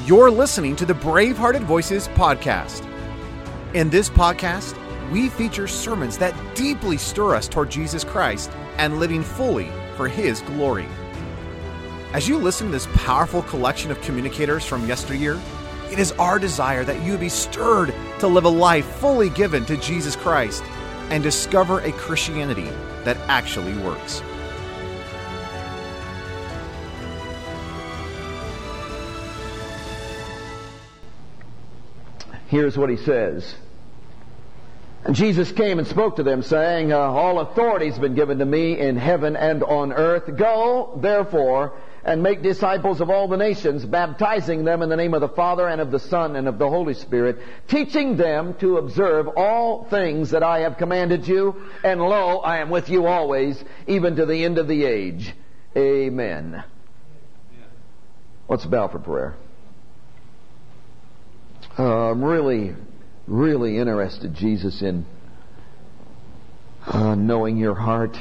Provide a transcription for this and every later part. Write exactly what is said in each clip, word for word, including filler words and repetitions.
You're listening to the Bravehearted Voices podcast. In this podcast, we feature sermons that deeply stir us toward Jesus Christ and living fully for His glory. As you listen to this powerful collection of communicators from yesteryear, it is our desire that you be stirred to live a life fully given to Jesus Christ and discover a Christianity that actually works. Here's what he says. And Jesus came and spoke to them, saying, uh, All authority has been given to me in heaven and on earth. Go, therefore, and make disciples of all the nations, baptizing them in the name of the Father and of the Son and of the Holy Spirit, teaching them to observe all things that I have commanded you. And lo, I am with you always, even to the end of the age. Amen. Let's bow for prayer. Uh, I'm really, really interested, Jesus, in uh, knowing your heart.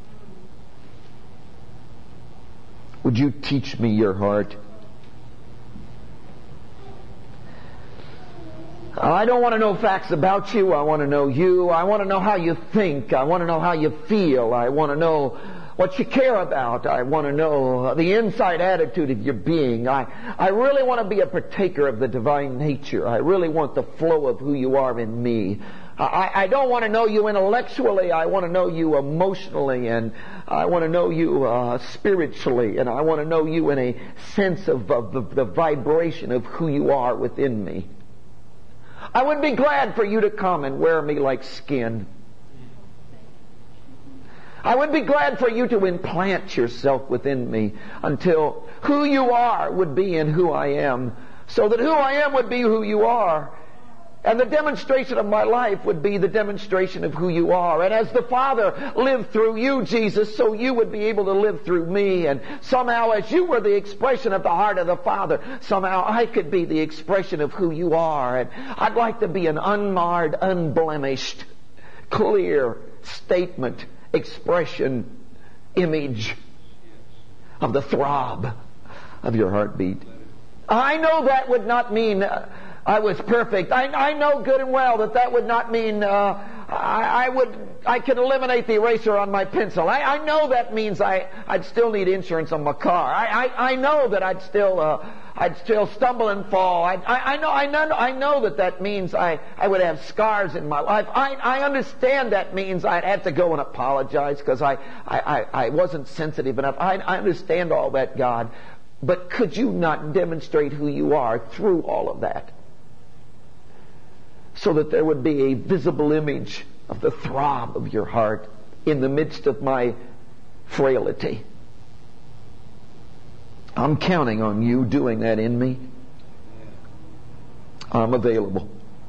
Would you teach me your heart? I don't want to know facts about you. I want to know you. I want to know how you think. I want to know how you feel. I want to know what you care about. I want to know the inside attitude of your being. I, I really want to be a partaker of the divine nature. I really want the flow of who you are in me. I, I don't want to know you intellectually. I want to know you emotionally, and I want to know you uh, spiritually, and I want to know you in a sense of, of the, the vibration of who you are within me. I would be glad for you to come and wear me like skin. I would be glad for you to implant yourself within me until who you are would be in who I am, so that who I am would be who you are. And the demonstration of my life would be the demonstration of who you are. And as the Father lived through you, Jesus, so you would be able to live through me. And somehow as you were the expression of the heart of the Father, somehow I could be the expression of who you are. And I'd like to be an unmarred, unblemished, clear statement, expression, image of the throb of your heartbeat. I know that would not mean uh, I was perfect. I, I know good and well that that would not mean uh, I, I would I could eliminate the eraser on my pencil. I, I know that means I I'd still need insurance on my car. I I, I know that I'd still uh, I'd still stumble and fall. I, I, I know I know I know that that means I I would have scars in my life. I I understand that means I'd have to go and apologize because I, I I I wasn't sensitive enough. I I understand all that, God. But could you not demonstrate who you are through all of that? So that there would be a visible image of the throb of your heart in the midst of my frailty. I'm counting on you doing that in me. I'm available.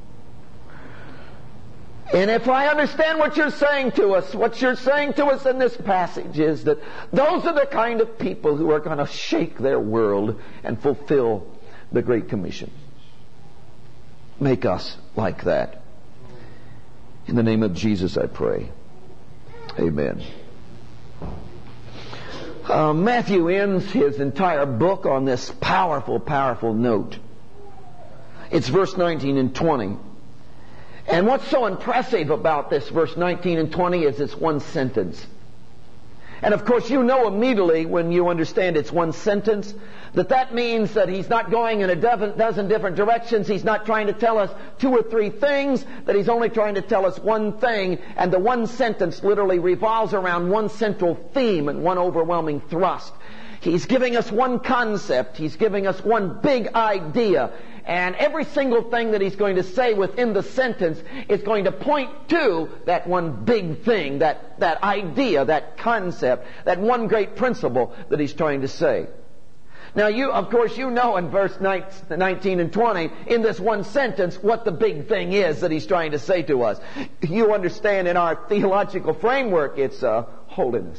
And if I understand what you're saying to us, what you're saying to us in this passage is that those are the kind of people who are going to shake their world and fulfill the Great Commission. Make us like that. In the name of Jesus I pray. Amen. Uh, Matthew ends his entire book on this powerful, powerful note. It's verse nineteen and twenty. And what's so impressive about this verse nineteen and twenty is it's one sentence. And of course you know immediately when you understand it's one sentence that that means that he's not going in a dozen different directions. He's not trying to tell us two or three things, that he's only trying to tell us one thing. And the one sentence literally revolves around one central theme and one overwhelming thrust. He's giving us one concept. He's giving us one big idea. And every single thing that he's going to say within the sentence is going to point to that one big thing, that, that idea, that concept, that one great principle that he's trying to say. Now, you, of course, you know in verse nineteen and twenty, in this one sentence, what the big thing is that he's trying to say to us. You understand in our theological framework, it's uh, holiness.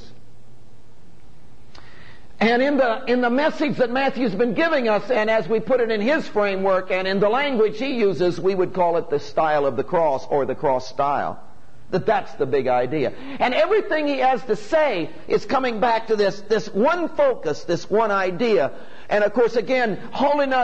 And in the in the message that Matthew's been giving us, and as we put it in his framework and in the language he uses, we would call it the style of the cross or the cross style. That that's the big idea. And everything he has to say is coming back to this, this one focus, this one idea. And of course, again, holiness,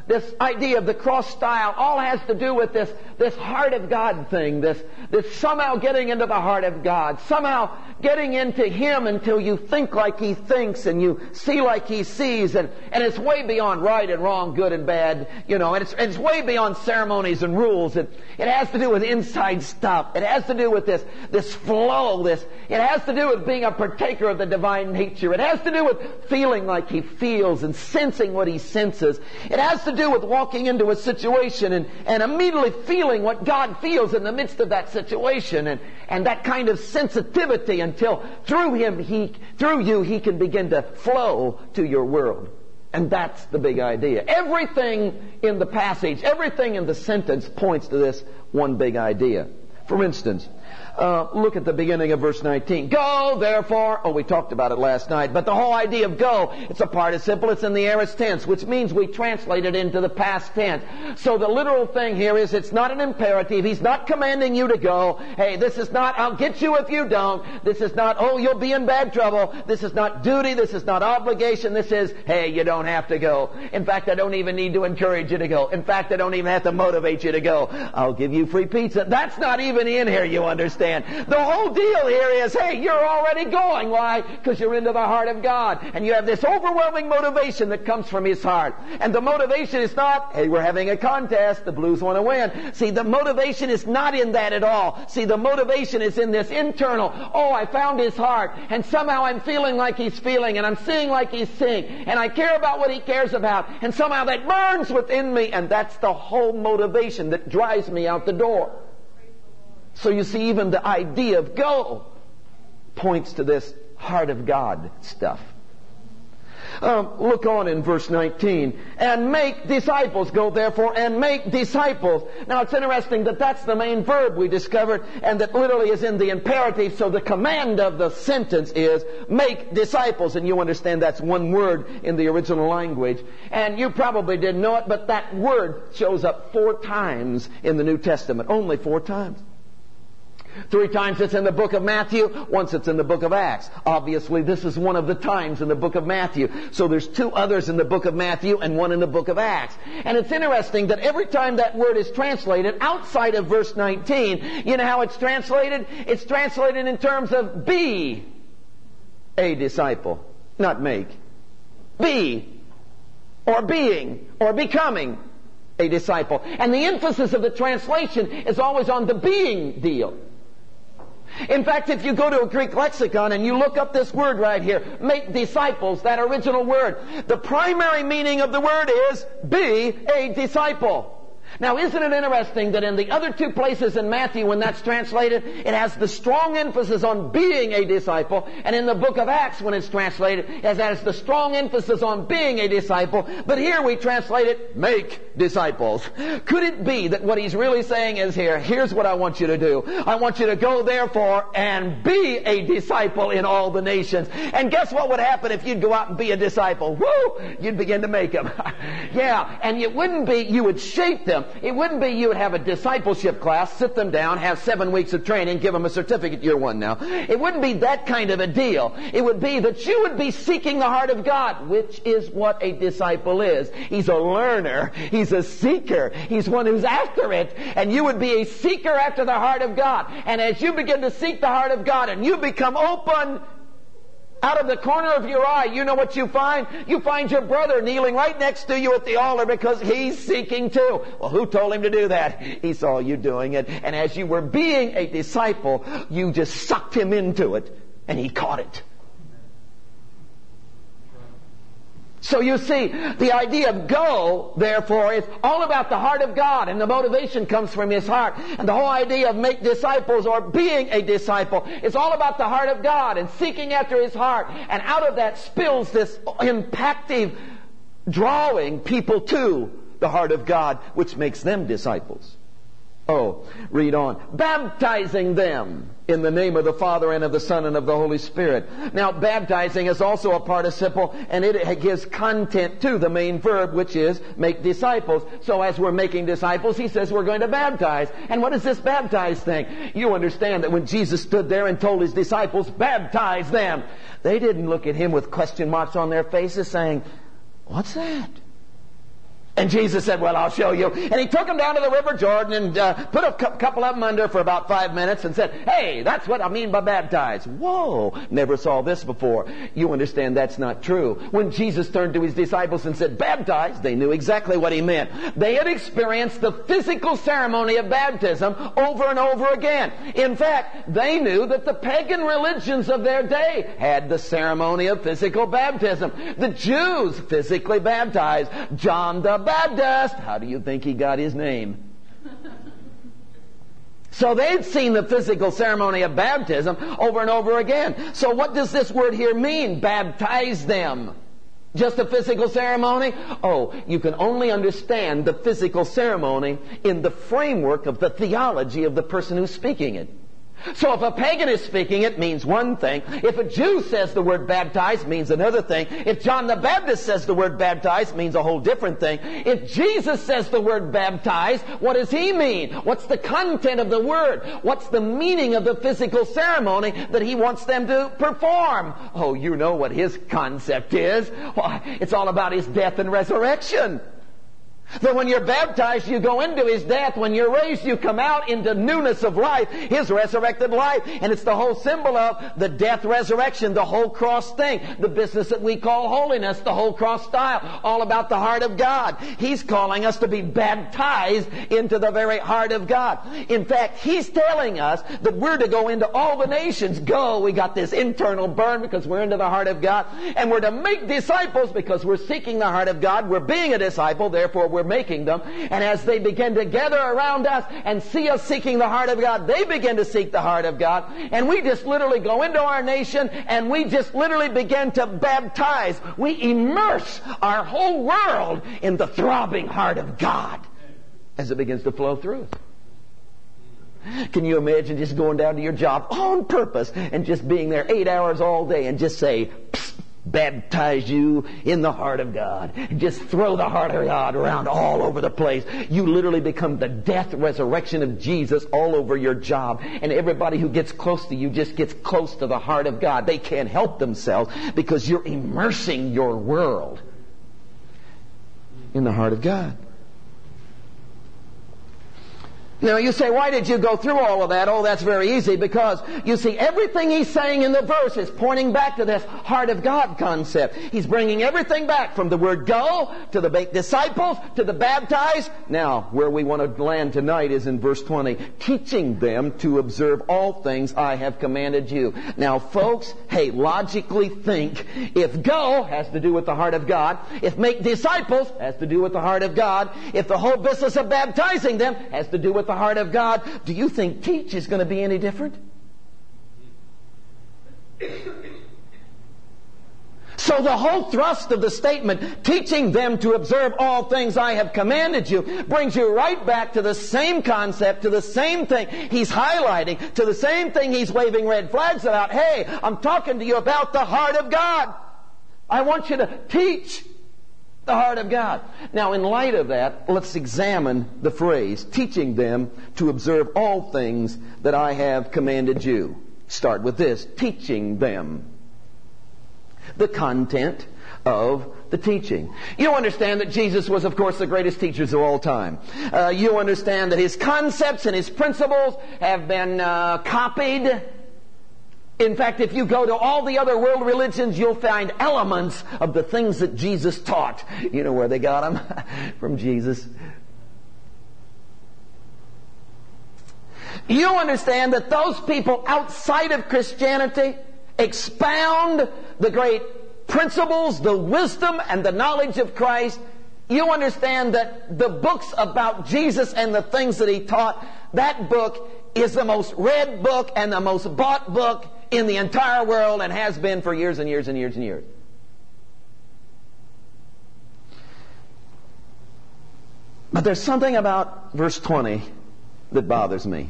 this idea of the cross style all has to do with this, this heart of God thing, this, this somehow getting into the heart of God, somehow getting into Him until you think like He thinks and you see like He sees, and, and it's way beyond right and wrong, good and bad, you know, and it's, it's way beyond ceremonies and rules. It, it has to do with inside stuff. It has to do with this, this flow, this, it has to do with being a partaker of the divine nature. It has to do with feeling like He feels and sensing what He senses. It has to do with walking into a situation and, and immediately feeling what God feels in the midst of that situation, and, and that kind of sensitivity until through Him, He, through you, He can begin to flow to your world. And that's the big idea. Everything in the passage, everything in the sentence points to this one big idea. For instance, Uh, look at the beginning of verse nineteen. Go, therefore. Oh, we talked about it last night. But the whole idea of go, it's a participle. It's in the aorist tense, which means we translate it into the past tense. So the literal thing here is it's not an imperative. He's not commanding you to go. Hey, this is not, I'll get you if you don't. This is not, oh, you'll be in bad trouble. This is not duty. This is not obligation. This is, hey, you don't have to go. In fact, I don't even need to encourage you to go. In fact, I don't even have to motivate you to go. I'll give you free pizza. That's not even in here, you understand. The whole deal here is, hey, you're already going. Why? Because you're into the heart of God. And you have this overwhelming motivation that comes from His heart. And the motivation is not, hey, we're having a contest, the Blues want to win. See, the motivation is not in that at all. See, the motivation is in this internal, oh, I found His heart, and somehow I'm feeling like He's feeling, and I'm seeing like He's seeing, and I care about what He cares about, and somehow that burns within me, and that's the whole motivation that drives me out the door. So you see, even the idea of go points to this heart of God stuff. Um, look on in verse nineteen. And make disciples. Go therefore and make disciples. Now it's interesting that that's the main verb we discovered, and that literally is in the imperative. So the command of the sentence is make disciples. And you understand that's one word in the original language. And you probably didn't know it, but that word shows up four times in the New Testament. Only four times. Three times it's in the book of Matthew, once it's in the book of Acts. Obviously, this is one of the times in the book of Matthew. So there's two others in the book of Matthew and one in the book of Acts. And it's interesting that every time that word is translated outside of verse nineteen, you know how it's translated? It's translated in terms of be a disciple, not make. Be, or being, or becoming a disciple. And the emphasis of the translation is always on the being deal. In fact, if you go to a Greek lexicon and you look up this word right here, make disciples, that original word, the primary meaning of the word is be a disciple. Now, isn't it interesting that in the other two places in Matthew, when that's translated, it has the strong emphasis on being a disciple, and in the book of Acts, when it's translated, it has the strong emphasis on being a disciple, but here we translate it, make disciples. Could it be that what he's really saying is here, here's what I want you to do. I want you to go, therefore, and be a disciple in all the nations. And guess what would happen if you'd go out and be a disciple? Woo! You'd begin to make them. Yeah, and it wouldn't be, you would shape them. It wouldn't be you would have a discipleship class, sit them down, have seven weeks of training, give them a certificate, year one now. It wouldn't be that kind of a deal. It would be that you would be seeking the heart of God, which is what a disciple is. He's a learner. He's a seeker. He's one who's after it. And you would be a seeker after the heart of God. And as you begin to seek the heart of God and you become open, out of the corner of your eye, you know what you find? You find your brother kneeling right next to you at the altar because he's seeking too. Well, who told him to do that? He saw you doing it. And as you were being a disciple, you just sucked him into it, and he caught it. So you see, the idea of go, therefore, is all about the heart of God, and the motivation comes from His heart. And the whole idea of make disciples, or being a disciple, is all about the heart of God and seeking after His heart. And out of that spills this impactive drawing people to the heart of God, which makes them disciples. Oh, read on. Baptizing them in the name of the Father and of the Son and of the Holy Spirit. Now, baptizing is also a participle, and it gives content to the main verb, which is make disciples. So as we're making disciples, He says we're going to baptize. And what is this baptize thing? You understand that when Jesus stood there and told His disciples, baptize them, they didn't look at Him with question marks on their faces saying, what's that? And Jesus said, well, I'll show you. And he took them down to the River Jordan and uh, put a cu- couple of them under for about five minutes and said, hey, that's what I mean by baptize. Whoa, never saw this before. You understand that's not true. When Jesus turned to his disciples and said, baptize, they knew exactly what he meant. They had experienced the physical ceremony of baptism over and over again. In fact, they knew that the pagan religions of their day had the ceremony of physical baptism. The Jews physically baptized. John the Baptist. How do you think he got his name? So they'd seen the physical ceremony of baptism over and over again. So what does this word here mean? Baptize them. Just a physical ceremony? Oh, you can only understand the physical ceremony in the framework of the theology of the person who's speaking it. So if a pagan is speaking, it means one thing. If a Jew says the word baptize, it means another thing. If John the Baptist says the word baptize, it means a whole different thing. If Jesus says the word baptize, what does he mean? What's the content of the word? What's the meaning of the physical ceremony that he wants them to perform? Oh, you know what his concept is. Why, it's all about his death and resurrection. That when you're baptized, you go into his death. When you're raised, you come out into newness of life, his resurrected life. And it's the whole symbol of the death, resurrection, the whole cross thing, the business that we call holiness, the whole cross style, all about the heart of God. He's calling us to be baptized into the very heart of God. In fact, he's telling us that we're to go into all the nations. Go, we got this internal burn because we're into the heart of God. And we're to make disciples because we're seeking the heart of God. We're being a disciple, therefore we're making them. And as they begin to gather around us and see us seeking the heart of God, they begin to seek the heart of God. And we just literally go into our nation and we just literally begin to baptize. We immerse our whole world in the throbbing heart of God as it begins to flow through us. Can you imagine just going down to your job on purpose and just being there eight hours all day and just say, psst, baptize you in the heart of God. Just throw the heart of God around all over the place. You literally become the death, resurrection of Jesus all over your job. And everybody who gets close to you just gets close to the heart of God. They can't help themselves because you're immersing your world in the heart of God. Now you say, why did you go through all of that? Oh, that's very easy, because you see, everything he's saying in the verse is pointing back to this heart of God concept. He's bringing everything back from the word go to the make disciples to the baptize. Now, where we want to land tonight is in verse twenty, teaching them to observe all things I have commanded you. Now, folks, hey, logically think, if go has to do with the heart of God, if make disciples has to do with the heart of God, if the whole business of baptizing them has to do with the heart of God, do you think teach is going to be any different? So the whole thrust of the statement, teaching them to observe all things I have commanded you, brings you right back to the same concept, to the same thing he's highlighting, to the same thing he's waving red flags about. Hey, I'm talking to you about the heart of God. I want you to teach the heart of God. Now, in light of that, let's examine the phrase, teaching them to observe all things that I have commanded you. Start with this, teaching them. The content of the teaching. You understand that Jesus was, of course, the greatest teachers of all time. Uh, you understand that his concepts and his principles have been uh, copied. In fact, if you go to all the other world religions, you'll find elements of the things that Jesus taught. You know where they got them? From Jesus. You understand that those people outside of Christianity expound the great principles, the wisdom, and the knowledge of Christ. You understand that the books about Jesus and the things that he taught, that book is the most read book and the most bought book in the entire world, and has been for years and years and years and years. But there's something about verse twenty that bothers me.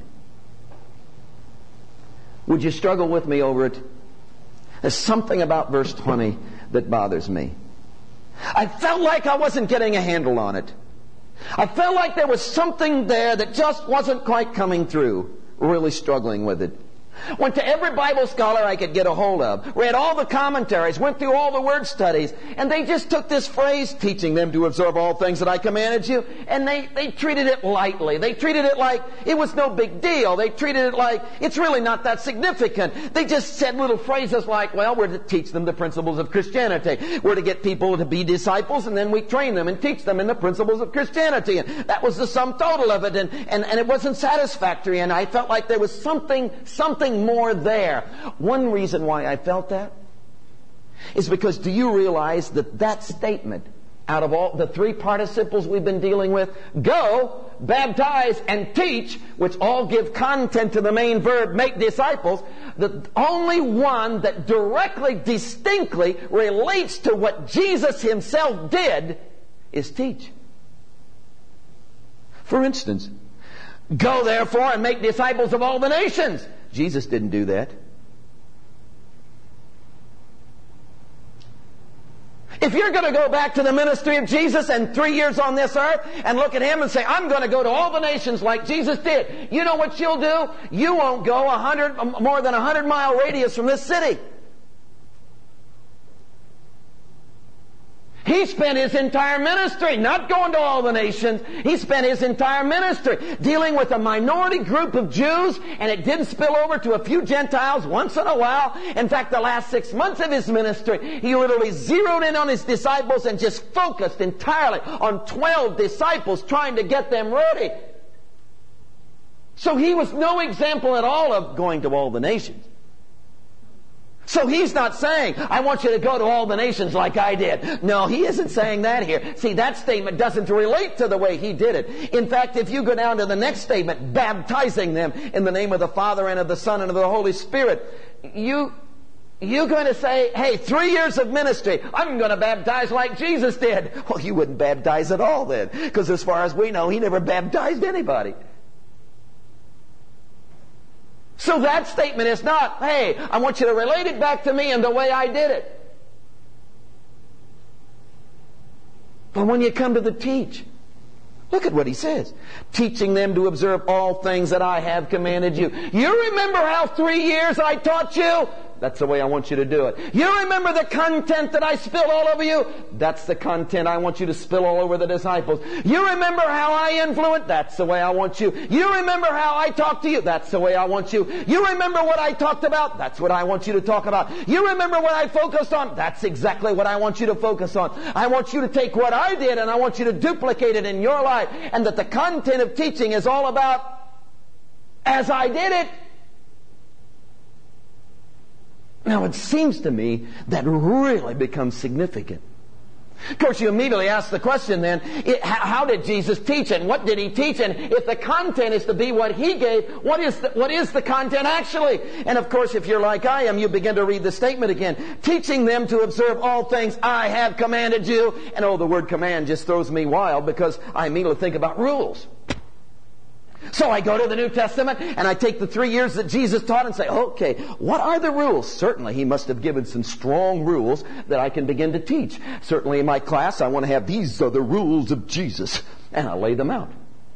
Would you struggle with me over it? There's something about verse twenty that bothers me. I felt like I wasn't getting a handle on it. I felt like there was something there that just wasn't quite coming through. Really struggling with it. Went to every Bible scholar I could get a hold of. Read all the commentaries. Went through all the word studies. And they just took this phrase, teaching them to observe all things that I commanded you, and they, they treated it lightly. They treated it like it was no big deal. They treated it like it's really not that significant. They just said little phrases like, well, we're to teach them the principles of Christianity. We're to get people to be disciples, and then we train them and teach them in the principles of Christianity. And that was the sum total of it. And, and, and it wasn't satisfactory. And I felt like there was something, something more there. One reason why I felt that is because, do you realize that that statement, out of all the three participles we've been dealing with, go, baptize, and teach, which all give content to the main verb, make disciples, the only one that directly, distinctly relates to what Jesus Himself did is teach. For instance, go therefore and make disciples of all the nations. Jesus didn't do that. If you're going to go back to the ministry of Jesus and three years on this earth and look at Him and say, I'm going to go to all the nations like Jesus did, you know what you'll do? You won't go a hundred, more than a hundred mile radius from this city. He spent His entire ministry not going to all the nations. He spent His entire ministry dealing with a minority group of Jews, and it didn't spill over to a few Gentiles once in a while. In fact, the last six months of His ministry, He literally zeroed in on His disciples and just focused entirely on twelve disciples, trying to get them ready. So He was no example at all of going to all the nations. So He's not saying, I want you to go to all the nations like I did. No, He isn't saying that here. See, that statement doesn't relate to the way He did it. In fact, if you go down to the next statement, baptizing them in the name of the Father and of the Son and of the Holy Spirit, you, you're going to say, hey, three years of ministry, I'm going to baptize like Jesus did. Well, you wouldn't baptize at all then, because as far as we know, He never baptized anybody. So that statement is not, hey, I want you to relate it back to me and the way I did it. But when you come to the teach, look at what He says. Teaching them to observe all things that I have commanded you. You remember how three years I taught you? That's the way I want you to do it. You remember the content that I spilled all over you? That's the content I want you to spill all over the disciples. You remember how I influenced? That's the way I want you. You remember how I talked to you? That's the way I want you. You remember what I talked about? That's what I want you to talk about. You remember what I focused on? That's exactly what I want you to focus on. I want you to take what I did and I want you to duplicate it in your life. And that the content of teaching is all about as I did it. Now, it seems to me that really becomes significant. Of course, you immediately ask the question then, it, how did Jesus teach and what did He teach? And if the content is to be what He gave, what is the, what is the content actually? And of course, if you're like I am, you begin to read the statement again. Teaching them to observe all things I have commanded you. And oh, the word command just throws me wild because I immediately think about rules. So I go to the New Testament and I take the three years that Jesus taught and say, okay, what are the rules? Certainly He must have given some strong rules that I can begin to teach. Certainly in my class I want to have these are the rules of Jesus. And I lay them out.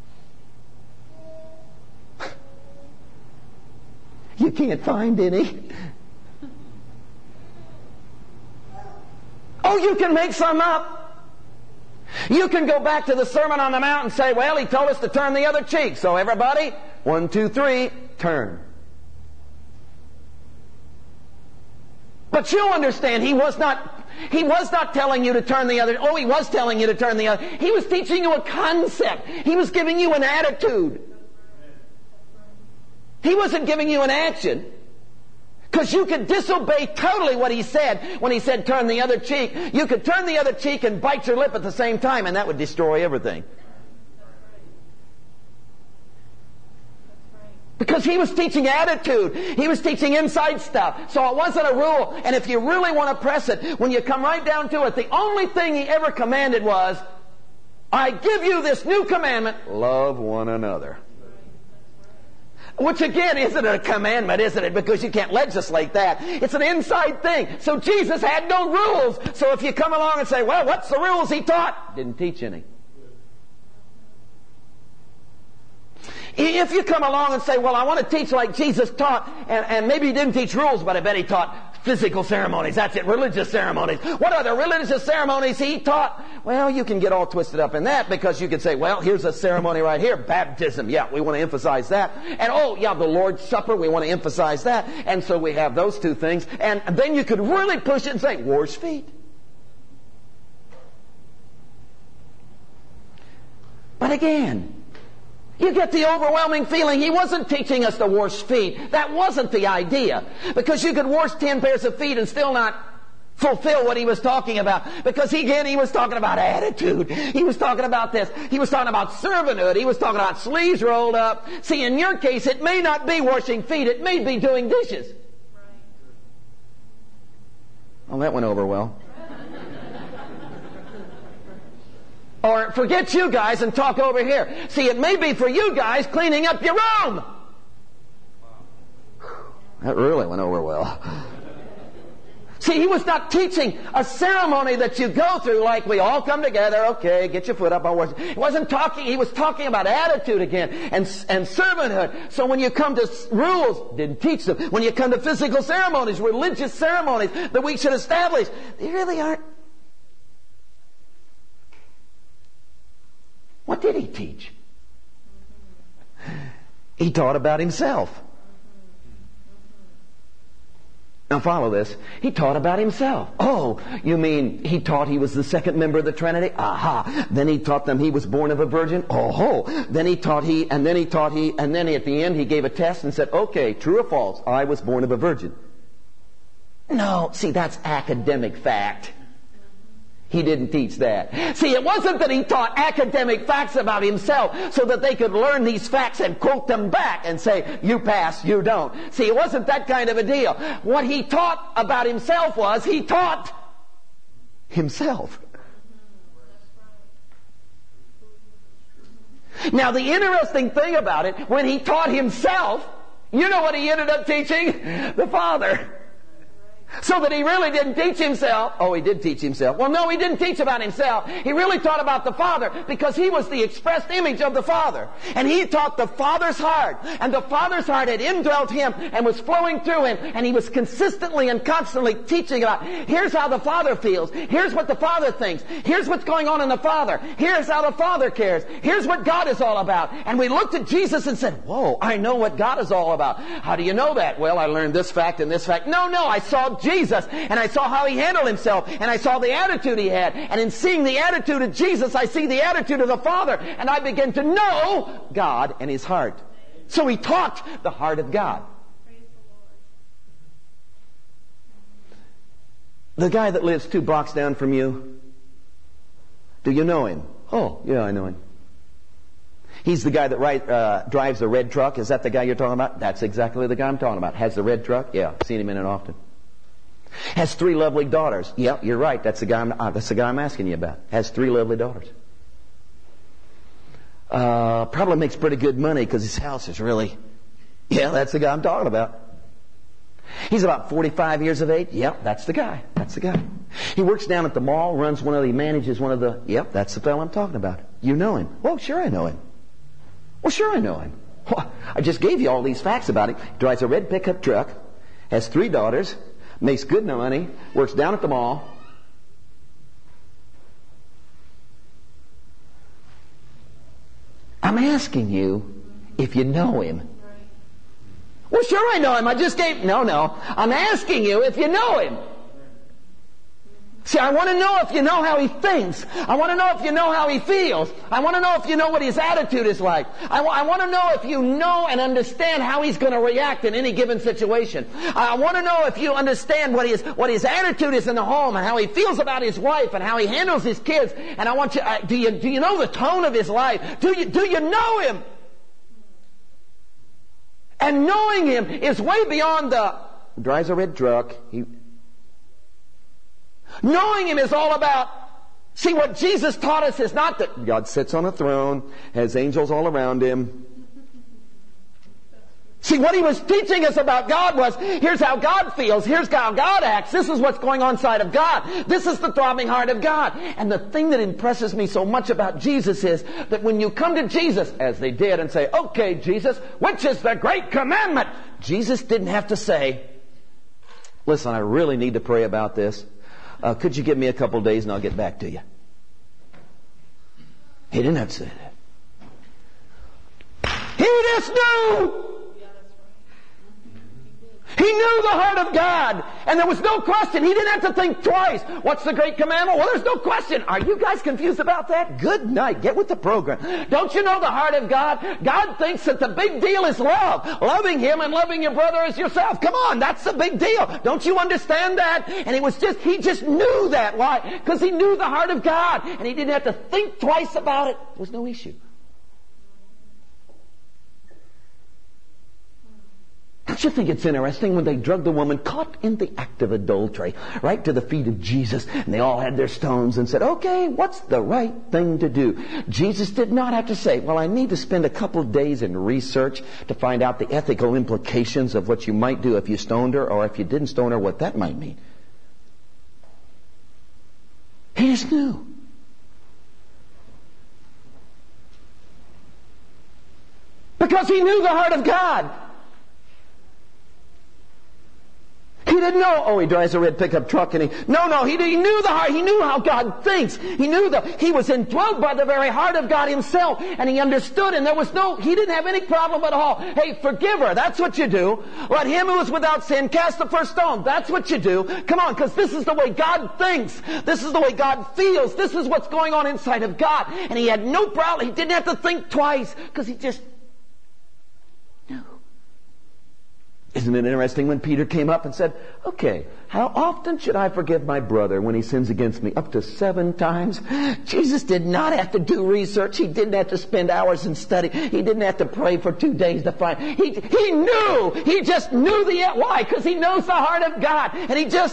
You can't find any. Oh, you can make some up. You can go back to the Sermon on the Mount and say, well, He told us to turn the other cheek. So everybody, one, two, three, turn. But you understand, He was not, He was not telling you to turn the other, oh, He was telling you to turn the other. He was teaching you a concept. He was giving you an attitude. He wasn't giving you an action. Because you could disobey totally what He said when He said turn the other cheek. You could turn the other cheek and bite your lip at the same time, and that would destroy everything. Because He was teaching attitude. He was teaching inside stuff. So it wasn't a rule. And if you really want to press it, when you come right down to it, the only thing He ever commanded was, I give you this new commandment, love one another. Which again isn't a commandment, isn't it? Because you can't legislate that. It's an inside thing. So Jesus had no rules. So if you come along and say, well, what's the rules He taught? Didn't teach any. If you come along and say, well, I want to teach like Jesus taught, and, and maybe he didn't teach rules, but I bet he taught physical ceremonies. That's it, religious ceremonies. What are the religious ceremonies he taught? Well, you can get all twisted up in that, because you could say, well, here's a ceremony right here, baptism. Yeah, we want to emphasize that. And oh, yeah, the Lord's Supper, we want to emphasize that. And so we have those two things. And then you could really push it and say, wash feet. But again, you get the overwhelming feeling he wasn't teaching us to wash feet. That wasn't the idea. Because you could wash ten pairs of feet and still not fulfill what he was talking about. Because he, again, he was talking about attitude. He was talking about this. He was talking about servanthood. He was talking about sleeves rolled up. See, in your case, it may not be washing feet. It may be doing dishes. Oh, that went over well. Or forget you guys and talk over here. See, it may be for you guys cleaning up your room. That really went over well. See, he was not teaching a ceremony that you go through like we all come together, okay, get your foot up, I'll worship. He wasn't talking, he was talking about attitude again and, and servanthood. So when you come to rules, didn't teach them. When you come to physical ceremonies, religious ceremonies that we should establish, they really aren't. What did he teach? He taught about himself. Now follow this. He taught about himself. Oh, you mean he taught he was the second member of the Trinity? Aha. Then he taught them he was born of a virgin? Oh. Then he taught he, and then he taught he, and then at the end he gave a test and said, okay, true or false, I was born of a virgin. No, see, that's academic fact. He didn't teach that. See, it wasn't that he taught academic facts about himself so that they could learn these facts and quote them back and say, you pass, you don't. See, it wasn't that kind of a deal. What he taught about himself was, he taught himself. Now, the interesting thing about it, when he taught himself, you know what he ended up teaching? The Father. So that he really didn't teach himself. Oh, he did teach himself. Well, no, he didn't teach about himself. He really taught about the Father, because he was the expressed image of the Father. And he taught the Father's heart. And the Father's heart had indwelt him and was flowing through him. And he was consistently and constantly teaching about, here's how the Father feels. Here's what the Father thinks. Here's what's going on in the Father. Here's how the Father cares. Here's what God is all about. And we looked at Jesus and said, whoa, I know what God is all about. How do you know that? Well, I learned this fact and this fact. No, no, I saw Jesus, and I saw how he handled himself, and I saw the attitude he had, and in seeing the attitude of Jesus, I see the attitude of the Father, and I begin to know God and his heart. So he taught the heart of God. The guy that lives two blocks down from you, do you know him? Oh, yeah, I know him. He's the guy that right, uh, drives the red truck. Is that the guy you're talking about? That's exactly the guy I'm talking about. Has the red truck? Yeah, I've seen him in it often. Has three lovely daughters. Yeah, you're right. That's the guy I'm, uh, that's the guy I'm asking you about. Has three lovely daughters. Uh, probably makes pretty good money because his house is really... Yeah, that's the guy I'm talking about. He's about forty-five years of age. Yep, that's the guy. That's the guy. He works down at the mall, runs one of the, he manages one of the... Yep, that's the fellow I'm talking about. You know him. Well, sure I know him. Well, sure I know him. Well, I just gave you all these facts about him. Drives a red pickup truck. Has three daughters. Makes good money, works down at the mall. I'm asking you if you know him. Well, sure I know him. I just gave... No, no. I'm asking you if you know him. See, I want to know if you know how he thinks. I want to know if you know how he feels. I want to know if you know what his attitude is like. I, w- I want to know if you know and understand how he's going to react in any given situation. I want to know if you understand what his what his attitude is in the home and how he feels about his wife and how he handles his kids. And I want you, uh, do you do you know the tone of his life? Do you do you know him? And knowing him is way beyond the drives a red truck. He Knowing him is all about, see, what Jesus taught us is not that God sits on a throne, has angels all around him. See, what he was teaching us about God was, here's how God feels, here's how God acts, this is what's going on inside of God. This is the throbbing heart of God. And the thing that impresses me so much about Jesus is that when you come to Jesus, as they did, and say, okay, Jesus, which is the great commandment? Jesus didn't have to say, listen, I really need to pray about this. Uh, could you give me a couple days and I'll get back to you? He didn't have to say that. He just knew. He knew the heart of God. And there was no question. He didn't have to think twice. What's the great commandment? Well, there's no question. Are you guys confused about that? Good night. Get with the program. Don't you know the heart of God? God thinks that the big deal is love. Loving Him and loving your brother as yourself. Come on, that's the big deal. Don't you understand that? And it was just, he just knew that. Why? Because he knew the heart of God. And he didn't have to think twice about it. There was no issue. Don't you think it's interesting when they drug the woman caught in the act of adultery right to the feet of Jesus, and they all had their stones and said, okay, what's the right thing to do? Jesus did not have to say, well, I need to spend a couple days in research to find out the ethical implications of what you might do if you stoned her, or if you didn't stone her, what that might mean. He just knew. Because he knew the heart of God. He didn't know, oh, he drives a red pickup truck and he... No, no, he, he knew the heart. He knew how God thinks. He knew that he was indwelt by the very heart of God Himself. And he understood, and there was no... He didn't have any problem at all. Hey, forgive her. That's what you do. Let him who is without sin cast the first stone. That's what you do. Come on, because this is the way God thinks. This is the way God feels. This is what's going on inside of God. And he had no problem. He didn't have to think twice, because he just knew. Isn't it interesting when Peter came up and said, okay, how often should I forgive my brother when he sins against me? Up to seven times? Jesus did not have to do research. He didn't have to spend hours in study. He didn't have to pray for two days to find. He, he knew. He just knew the... Why? Because he knows the heart of God. And he just...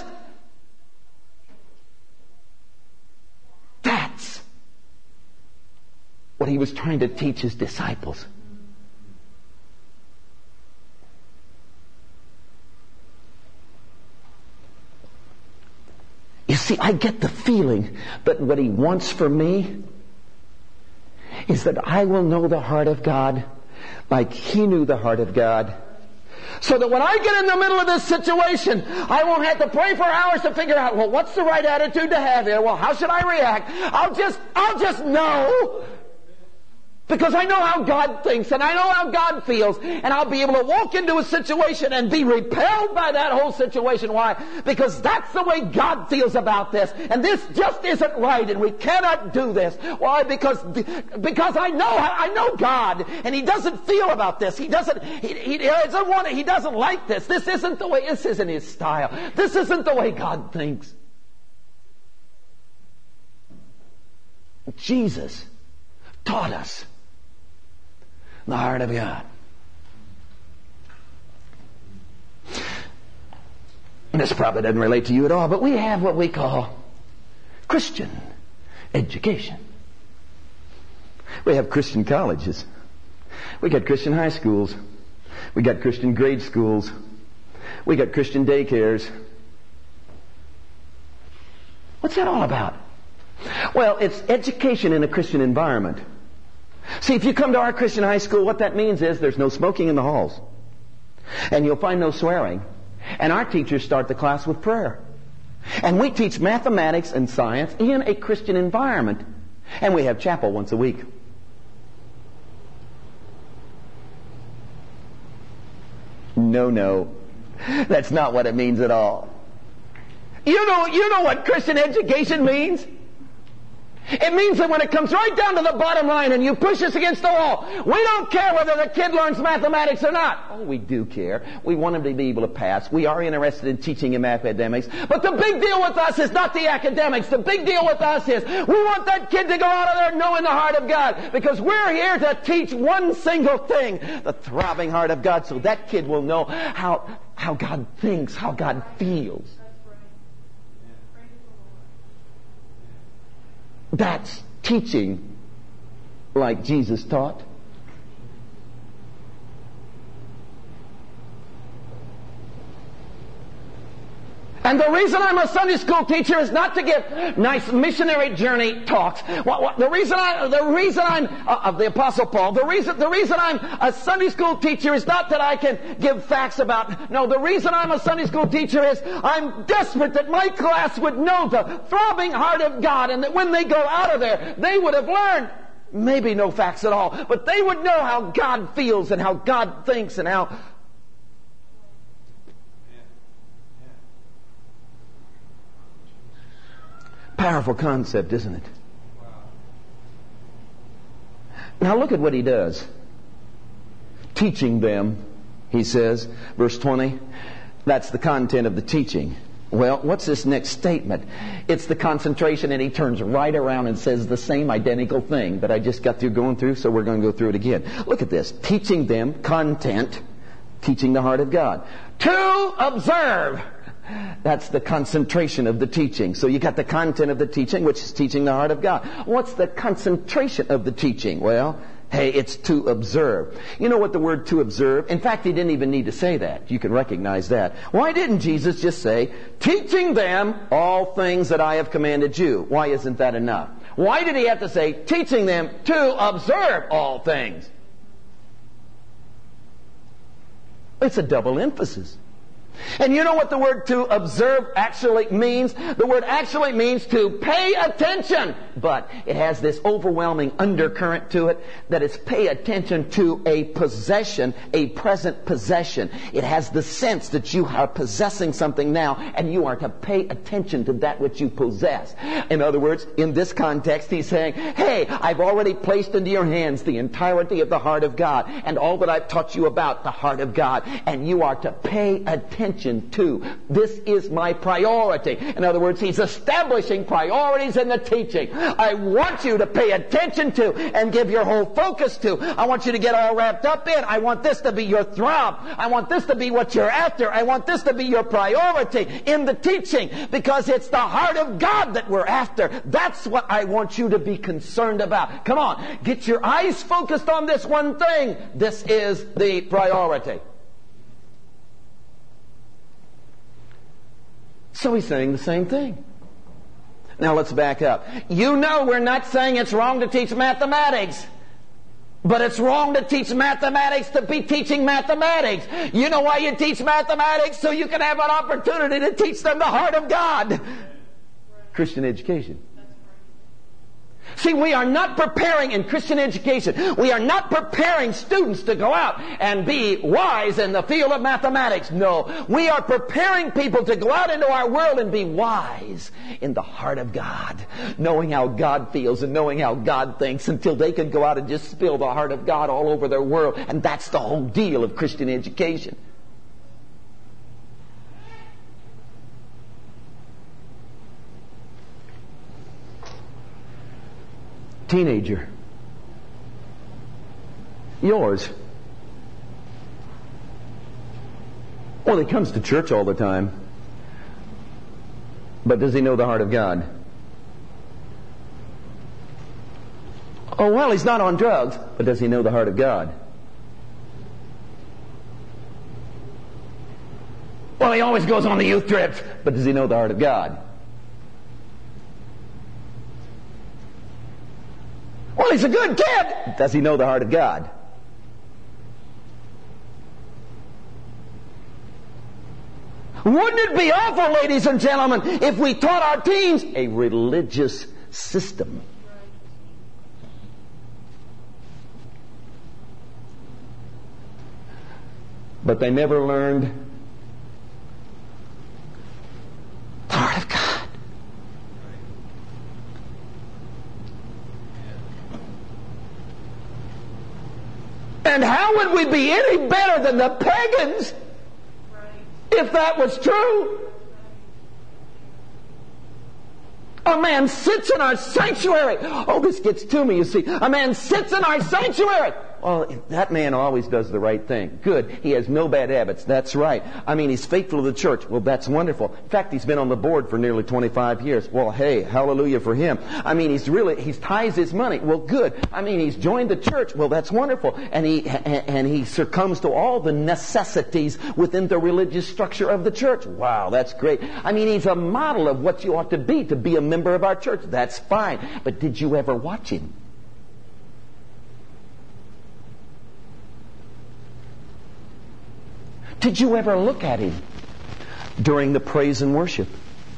That's what he was trying to teach his disciples. You see, I get the feeling that what he wants for me is that I will know the heart of God like he knew the heart of God. So that when I get in the middle of this situation, I won't have to pray for hours to figure out, well, what's the right attitude to have here? Well, how should I react? I'll just, I'll just know. Because I know how God thinks and I know how God feels, and I'll be able to walk into a situation and be repelled by that whole situation. Why? Because that's the way God feels about this, and this just isn't right, and we cannot do this. Why? Because because I know I know God, and He doesn't feel about this. He doesn't he, he doesn't want it. He doesn't like this. This isn't the way. This isn't His style. This isn't the way God thinks. Jesus taught us the heart of God. And this probably doesn't relate to you at all, but we have what we call Christian education. We have Christian colleges. We got Christian high schools. We got Christian grade schools. We got Christian daycares. What's that all about? Well, it's education in a Christian environment. See, if you come to our Christian high school, what that means is there's no smoking in the halls. And you'll find no swearing. And our teachers start the class with prayer. And we teach mathematics and science in a Christian environment. And we have chapel once a week. No, no. That's not what it means at all. You know, you know what Christian education means? It means that when it comes right down to the bottom line and you push us against the wall, we don't care whether the kid learns mathematics or not. Oh, we do care. We want him to be able to pass. We are interested in teaching him academics. But the big deal with us is not the academics. The big deal with us is we want that kid to go out of there knowing the heart of God. Because we're here to teach one single thing, the throbbing heart of God, so that kid will know how, how God thinks, how God feels. That's teaching like Jesus taught. And the reason I'm a Sunday school teacher is not to give nice missionary journey talks. What, what, the reason I, the reason I'm uh, of the Apostle Paul. The reason, the reason I'm a Sunday school teacher is not that I can give facts about. No, the reason I'm a Sunday school teacher is I'm desperate that my class would know the throbbing heart of God, and that when they go out of there, they would have learned maybe no facts at all, but they would know how God feels and how God thinks and how. Powerful concept, isn't it? Now look at what he does. Teaching them, he says, verse twenty, that's the content of the teaching. Well, what's this next statement? It's the concentration, and he turns right around and says the same identical thing that I just got through going through, so we're going to go through it again. Look at this. Teaching them, content, teaching the heart of God. To observe. That's the concentration of the teaching. So you got the content of the teaching, which is teaching the heart of God. What's the concentration of the teaching? Well, hey, it's to observe. You know what the word to observe? In fact, he didn't even need to say that. You can recognize that. Why didn't Jesus just say, teaching them all things that I have commanded you? Why isn't that enough? Why did he have to say, teaching them to observe all things? It's a double emphasis. And you know what the word to observe actually means? The word actually means to pay attention. But it has this overwhelming undercurrent to it that it's pay attention to a possession, a present possession. It has the sense that you are possessing something now, and you are to pay attention to that which you possess. In other words, in this context, he's saying, hey, I've already placed into your hands the entirety of the heart of God and all that I've taught you about the heart of God, and you are to pay attention to. This is my priority. In other words, he's establishing priorities in the teaching. I want you to pay attention to and give your whole focus to. I want you to get all wrapped up in. I want this to be your throb. I want this to be what you're after. I want this to be your priority in the teaching, because it's the heart of God that we're after. That's what I want you to be concerned about. Come on, get your eyes focused on this one thing. This is the priority. So he's saying the same thing. Now let's back up. You know we're not saying it's wrong to teach mathematics. But it's wrong to teach mathematics to be teaching mathematics. You know why you teach mathematics? So you can have an opportunity to teach them the heart of God. Christian education. See, we are not preparing in Christian education, we are not preparing students to go out and be wise in the field of mathematics. No, we are preparing people to go out into our world and be wise in the heart of God, knowing how God feels and knowing how God thinks, until they can go out and just spill the heart of God all over their world. And that's the whole deal of Christian education. Teenager, yours. Well, he comes to church all the time, but does he know the heart of God? Oh, well, he's not on drugs, but does he know the heart of God? Well, he always goes on the youth trips, but does he know the heart of God? Well, he's a good kid. Does he know the heart of God? Wouldn't it be awful, ladies and gentlemen, if we taught our teens a religious system? But they never learned the heart of God. And how would we be any better than the pagans if that was true? A man sits in our sanctuary. Oh, this gets to me, you see. A man sits in our sanctuary. Well, that man always does the right thing. Good. He has no bad habits. That's right. I mean, he's faithful to the church. Well, that's wonderful. In fact, he's been on the board for nearly twenty-five years. Well, hey, hallelujah for him. I mean, he's really, he's tithes his money. Well, good. I mean, he's joined the church. Well, that's wonderful. And he, and he succumbs to all the necessities within the religious structure of the church. Wow, that's great. I mean, he's a model of what you ought to be, to be a member of our church. That's fine. But did you ever watch him? Did you ever look at him during the praise and worship?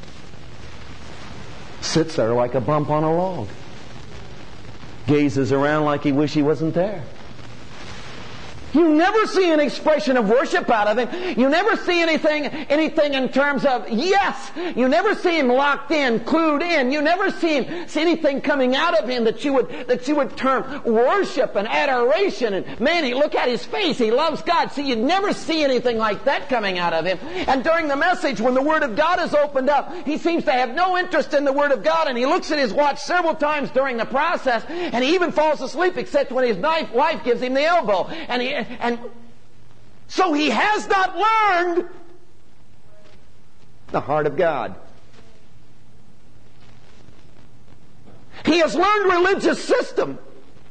Sits there like a bump on a log. Gazes around like he wished he wasn't there. You never see an expression of worship out of him. You never see anything, anything in terms of yes. You never see him locked in, clued in. You never see him, see anything coming out of him that you would, that you would term worship and adoration. And man, he look at his face. He loves God. See, you'd never see anything like that coming out of him. And during the message, when the Word of God is opened up, he seems to have no interest in the Word of God. And he looks at his watch several times during the process. And he even falls asleep except when his wife gives him the elbow. And he, And so he has not learned the heart of God. He has learned religious system.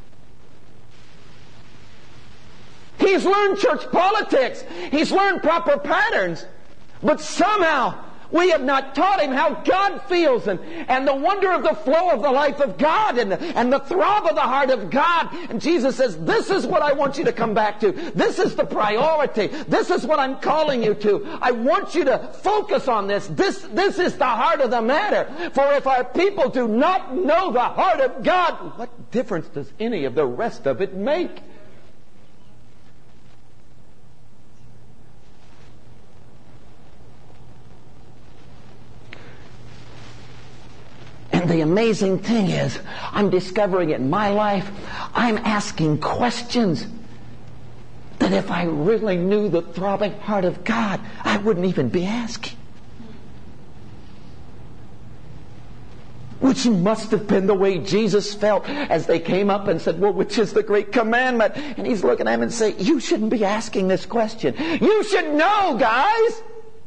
He's learned church politics. He's learned proper patterns. But somehow we have not taught him how God feels and, and the wonder of the flow of the life of God and, and the throb of the heart of God. And Jesus says, this is what I want you to come back to. This is the priority. This is what I'm calling you to. I want you to focus on this. This, this is the heart of the matter. For if our people do not know the heart of God, what difference does any of the rest of it make? And the amazing thing is, I'm discovering in my life, I'm asking questions that if I really knew the throbbing heart of God, I wouldn't even be asking. Which must have been the way Jesus felt as they came up and said, well, which is the great commandment? And he's looking at him and saying, you shouldn't be asking this question. You should know, guys.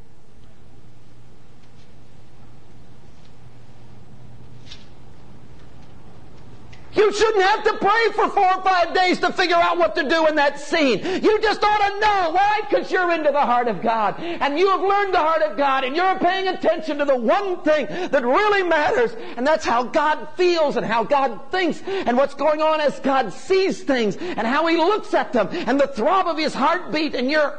You shouldn't have to pray for four or five days to figure out what to do in that scene. You just ought to know. Why? Because you're into the heart of God. And you have learned the heart of God. And you're paying attention to the one thing that really matters. And that's how God feels and how God thinks. And what's going on as God sees things. And how He looks at them. And the throb of His heartbeat. And you're...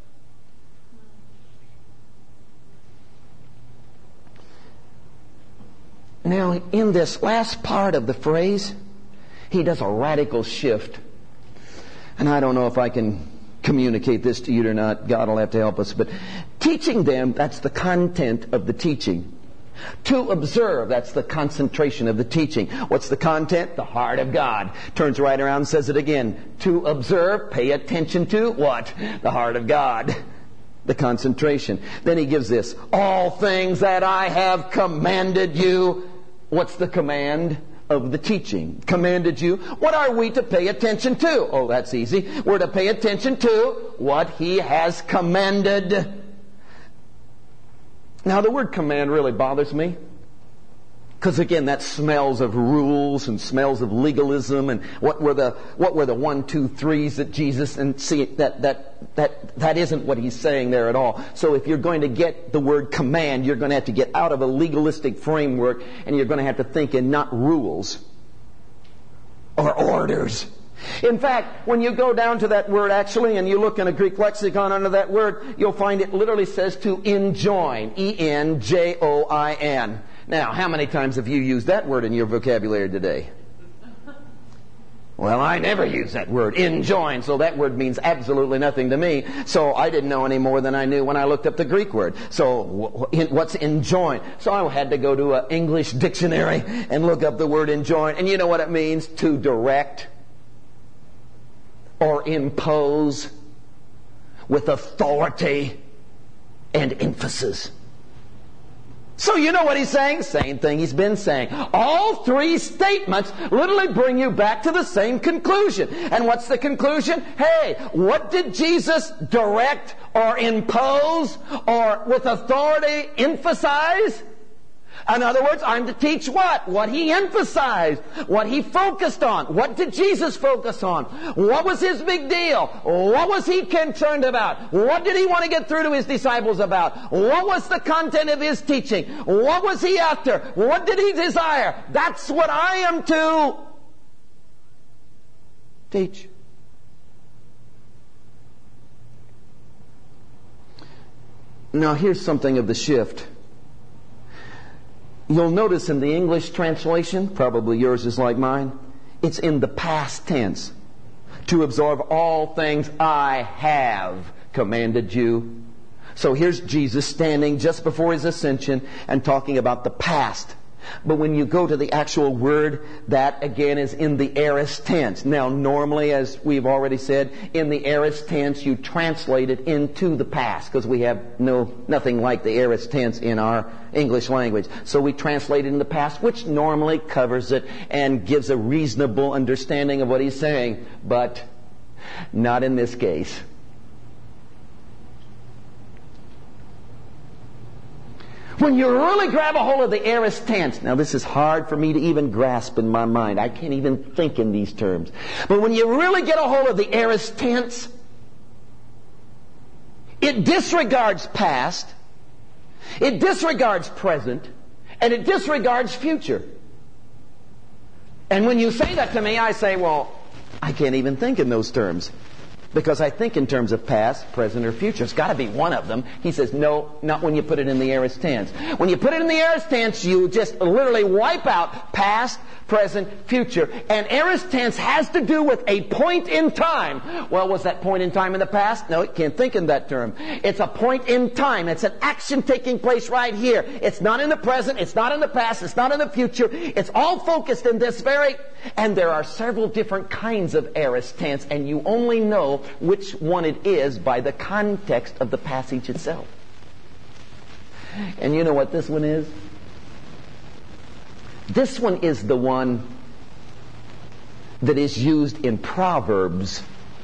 Now, in this last part of the phrase, he does a radical shift. And I don't know if I can communicate this to you or not. God will have to help us. But teaching them, that's the content of the teaching. To observe, that's the concentration of the teaching. What's the content? The heart of God. Turns right around and says it again. To observe, pay attention to what? The heart of God. The concentration. Then he gives this. All things that I have commanded you. What's the command of the teaching? Commanded you. What are we to pay attention to? Oh, that's easy. We're to pay attention to what He has commanded. Now, the word command really bothers me. Because again, that smells of rules and smells of legalism and what were the what were the one, two, threes that Jesus and see that that that that isn't what He's saying there at all. So if you're going to get the word command, you're going to have to get out of a legalistic framework and you're going to have to think in not rules or orders. In fact, when you go down to that word actually and you look in a Greek lexicon under that word, you'll find it literally says to enjoin. E N J O I N. Now, how many times have you used that word in your vocabulary today? Well, I never use that word, enjoin, so that word means absolutely nothing to me. So I didn't know any more than I knew when I looked up the Greek word. So what's enjoin? So I had to go to an English dictionary and look up the word enjoin. And you know what it means? To direct or impose with authority and emphasis. So you know what he's saying? Same thing he's been saying. All three statements literally bring you back to the same conclusion. And what's the conclusion? Hey, what did Jesus direct or impose or with authority emphasize? In other words, I'm to teach what? What he emphasized. What he focused on. What did Jesus focus on? What was his big deal? What was he concerned about? What did he want to get through to his disciples about? What was the content of his teaching? What was he after? What did he desire? That's what I am to teach. Now here's something of the shift. You'll notice in the English translation, probably yours is like mine, it's in the past tense. To absorb all things I have commanded you. So here's Jesus standing just before his ascension and talking about the past. But when you go to the actual word, that again is in the aorist tense. Now normally, as we've already said, in the aorist tense you translate it into the past, because we have no nothing like the aorist tense in our English language. So we translate it in the past, which normally covers it and gives a reasonable understanding of what he's saying. But not in this case. When you really grab a hold of the aorist tense, now this is hard for me to even grasp in my mind. I can't even think in these terms. But when you really get a hold of the aorist tense, it disregards past, it disregards present, and it disregards future. And when you say that to me, I say, well, I can't even think in those terms. Because I think in terms of past, present, or future. It's got to be one of them. He says, no, not when you put it in the aorist tense. When you put it in the aorist tense, you just literally wipe out past, present, future. And aorist tense has to do with a point in time. Well, was that point in time in the past? No, it can't think in that term. It's a point in time. It's an action taking place right here. It's not in the present. It's not in the past. It's not in the future. It's all focused in this very... And there are several different kinds of aorist tense, and you only know which one it is by the context of the passage itself. And you know what this one is? This one is the one that is used in Proverbs.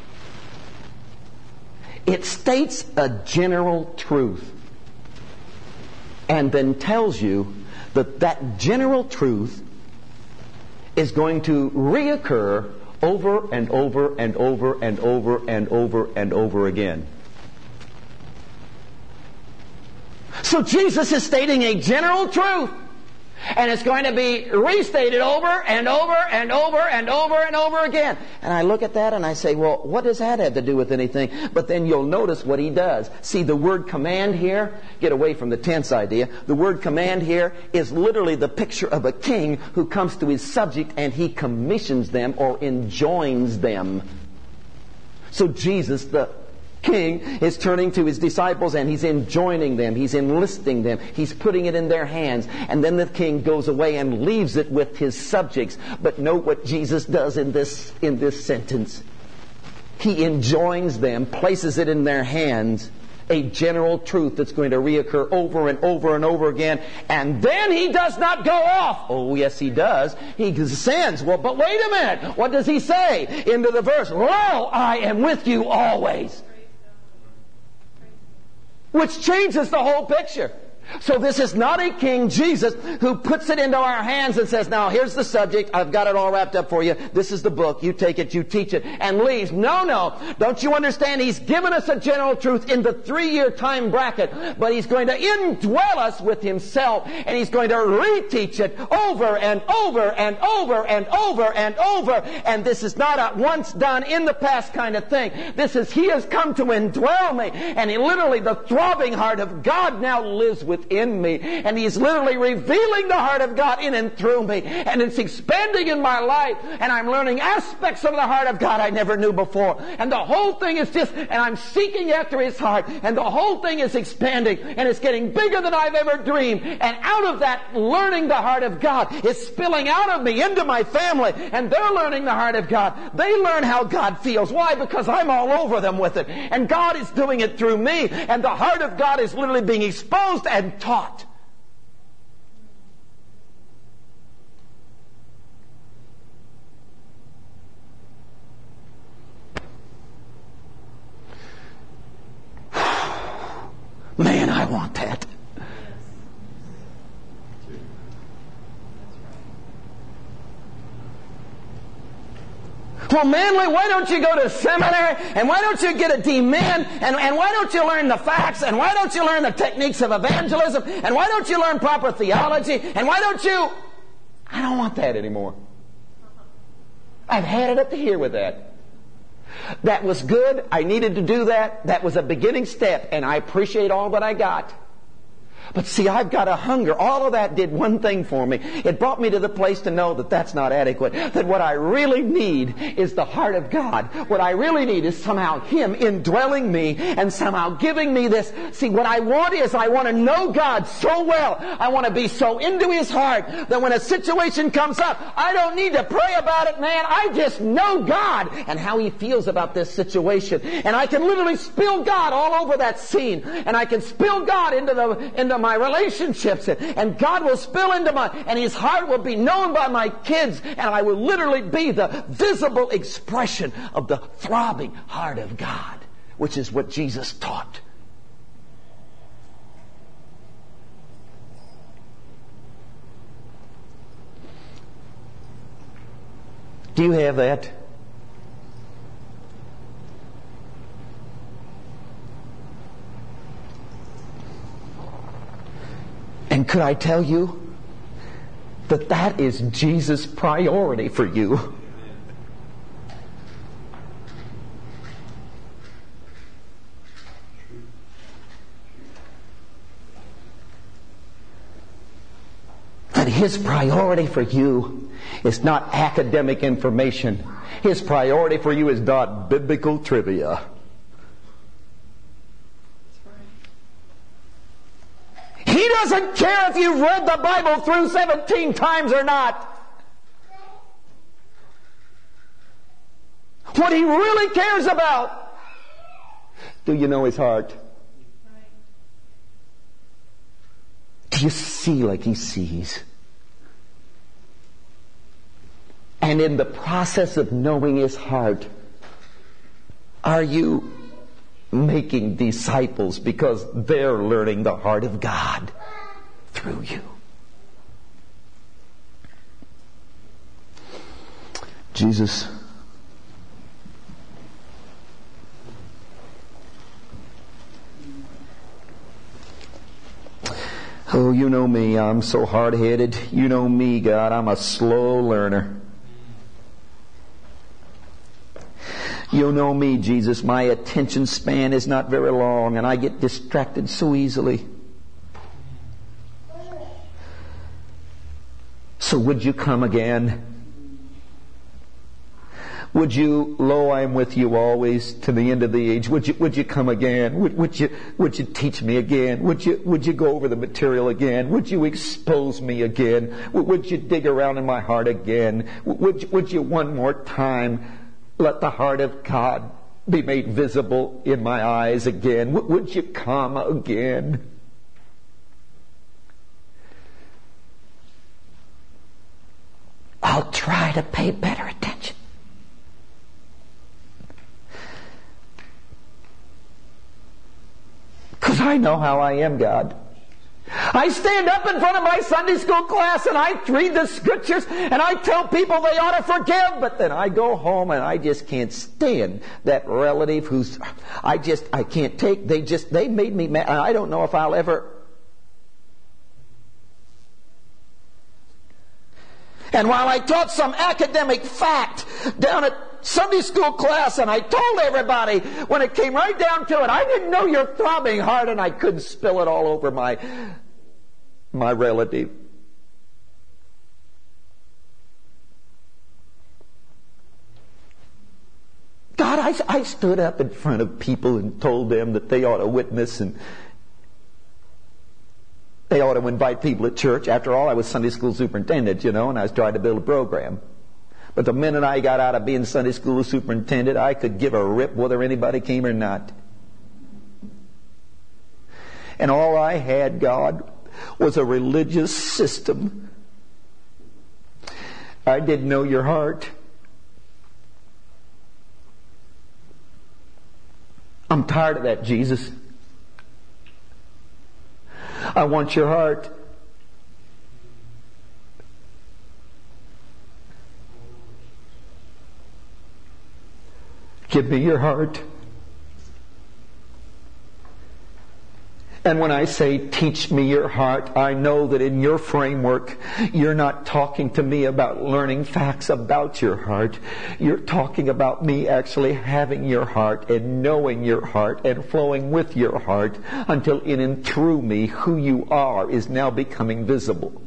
It states a general truth and then tells you that that general truth is going to reoccur over and over and over and over and over and over again. So Jesus is stating a general truth, and it's going to be restated over and over and over and over and over again. And I look at that and I say, well, what does that have to do with anything? But then you'll notice what he does. See, the word command here, get away from the tense idea. The word command here is literally the picture of a king who comes to his subject and he commissions them or enjoins them. So Jesus, the king, is turning to his disciples and he's enjoining them, he's enlisting them, he's putting it in their hands, and then the king goes away and leaves it with his subjects. But note what Jesus does in this in this sentence. He enjoins them, places it in their hands, a general truth that's going to reoccur over and over and over again, and then he does not go off. Oh yes, he does. He sends. Well, but wait a minute, what does he say into the verse? Lo, I am with you always. Which changes the whole picture. So this is not a King Jesus who puts it into our hands and says, now here's the subject, I've got it all wrapped up for you, this is the book, you take it, you teach it, and leaves. No, no. Don't you understand? He's given us a general truth in the three-year time bracket, but He's going to indwell us with Himself, and He's going to reteach it over and over and over and over and over. And this is not a once done in the past kind of thing. This is, He has come to indwell me, and He literally, the throbbing heart of God now lives with within me, and He's literally revealing the heart of God in and through me, and it's expanding in my life, and I'm learning aspects of the heart of God I never knew before, and the whole thing is just, and I'm seeking after His heart, and the whole thing is expanding, and it's getting bigger than I've ever dreamed, and out of that learning the heart of God is spilling out of me into my family, and they're learning the heart of God. They learn how God feels. Why? Because I'm all over them with it, and God is doing it through me, and the heart of God is literally being exposed and taught. I want that. Well, Manley, why don't you go to seminary? And why don't you get a D Min? And, and why don't you learn the facts? And why don't you learn the techniques of evangelism? And why don't you learn proper theology? And why don't you... I don't want that anymore. I've had it up to here with that. That was good. I needed to do that. That was a beginning step. And I appreciate all that I got. But see, I've got a hunger. All of that did one thing for me. It brought me to the place to know that that's not adequate. That what I really need is the heart of God. What I really need is somehow Him indwelling me and somehow giving me this. See, what I want is I want to know God so well. I want to be so into His heart that when a situation comes up, I don't need to pray about it, man. I just know God and how He feels about this situation. And I can literally spill God all over that scene. And I can spill God into the... into my relationships, and God will spill into my, and His heart will be known by my kids, and I will literally be the visible expression of the throbbing heart of God, which is what Jesus taught. Do you have that? And could I tell you that that is Jesus' priority for you? That His priority for you is not academic information. His priority for you is not biblical trivia. He doesn't care if you've read the Bible through seventeen times or not. What He really cares about, do you know His heart? Do you see like He sees? And in the process of knowing His heart, are you making disciples because they're learning the heart of God through you? Jesus, oh, you know me, I'm so hard-headed. You know me, God, I'm a slow learner. You know me, Jesus, my attention span is not very long and I get distracted so easily. So would you come again? Would you, lo, I am with you always to the end of the age. Would you, would you come again? Would, would you, would you teach me again? Would you, would you go over the material again? Would you expose me again? Would, would you dig around in my heart again? Would you, would you one more time let the heart of God be made visible in my eyes again? W- would you come again? I'll try to pay better attention. Because I know how I am, God. I stand up in front of my Sunday school class and I read the scriptures and I tell people they ought to forgive, but then I go home and I just can't stand that relative who's, I just, I can't take, they just, they made me mad. I don't know if I'll ever. And while I taught some academic fact down at Sunday school class and I told everybody, when it came right down to it, I didn't know your throbbing heart and I couldn't spill it all over my my relative. God, I, I stood up in front of people and told them that they ought to witness and they ought to invite people to church. After all, I was Sunday school superintendent, you know, and I was trying to build a program. But the minute I got out of being Sunday school superintendent, I could give a rip whether anybody came or not. And all I had, God, was a religious system. I didn't know your heart. I'm tired of that, Jesus. I want your heart. Give me your heart. And when I say, teach me your heart, I know that in your framework, you're not talking to me about learning facts about your heart. You're talking about me actually having your heart and knowing your heart and flowing with your heart until in and through me, who you are is now becoming visible.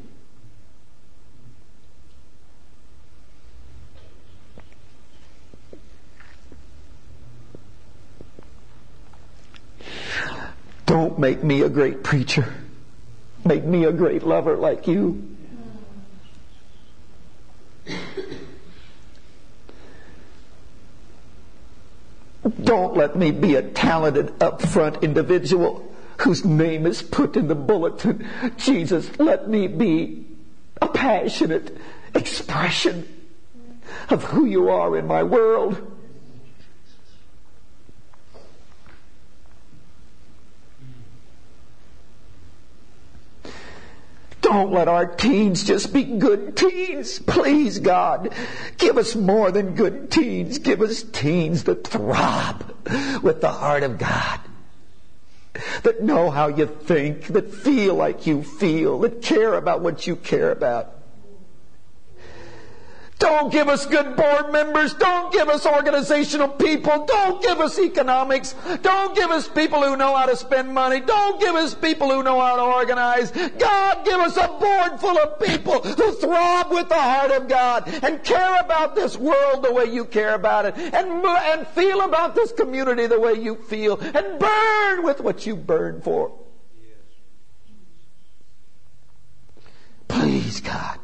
Don't make me a great preacher. Make me a great lover like you. Don't let me be a talented, upfront individual whose name is put in the bulletin. Jesus, let me be a passionate expression of who you are in my world. Don't let our teens just be good teens. Please, God, give us more than good teens. Give us teens that throb with the heart of God, that know how you think, that feel like you feel, that care about what you care about. Don't give us good board members. Don't give us organizational people. Don't give us economics. Don't give us people who know how to spend money. Don't give us people who know how to organize. God, give us a board full of people who throb with the heart of God and care about this world the way you care about it, and, and feel about this community the way you feel, and burn with what you burn for. Please, God.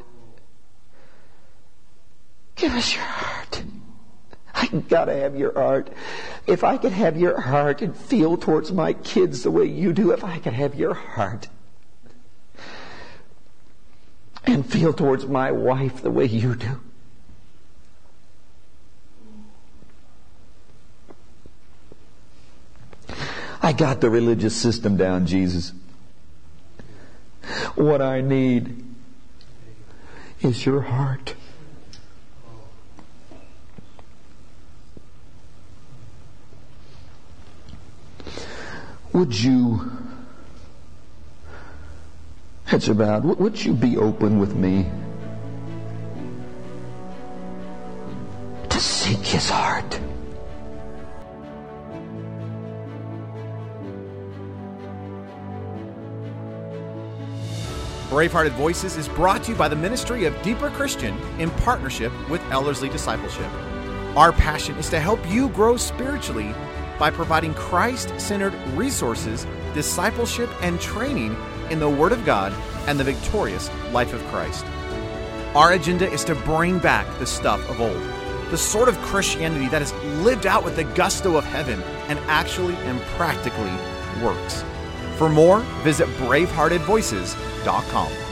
Give us your heart. I gotta have your heart. If I could have your heart and feel towards my kids the way you do, if I could have your heart and feel towards my wife the way you do. I got the religious system down, Jesus. What I need is your heart. Would you, heads are bowed, would you be open with me to seek His heart? Bravehearted Voices is brought to you by the Ministry of Deeper Christian in partnership with Ellerslie Discipleship. Our passion is to help you grow spiritually by providing Christ-centered resources, discipleship, and training in the Word of God and the victorious life of Christ. Our agenda is to bring back the stuff of old, the sort of Christianity that is lived out with the gusto of heaven and actually and practically works. For more, visit bravehearted voices dot com.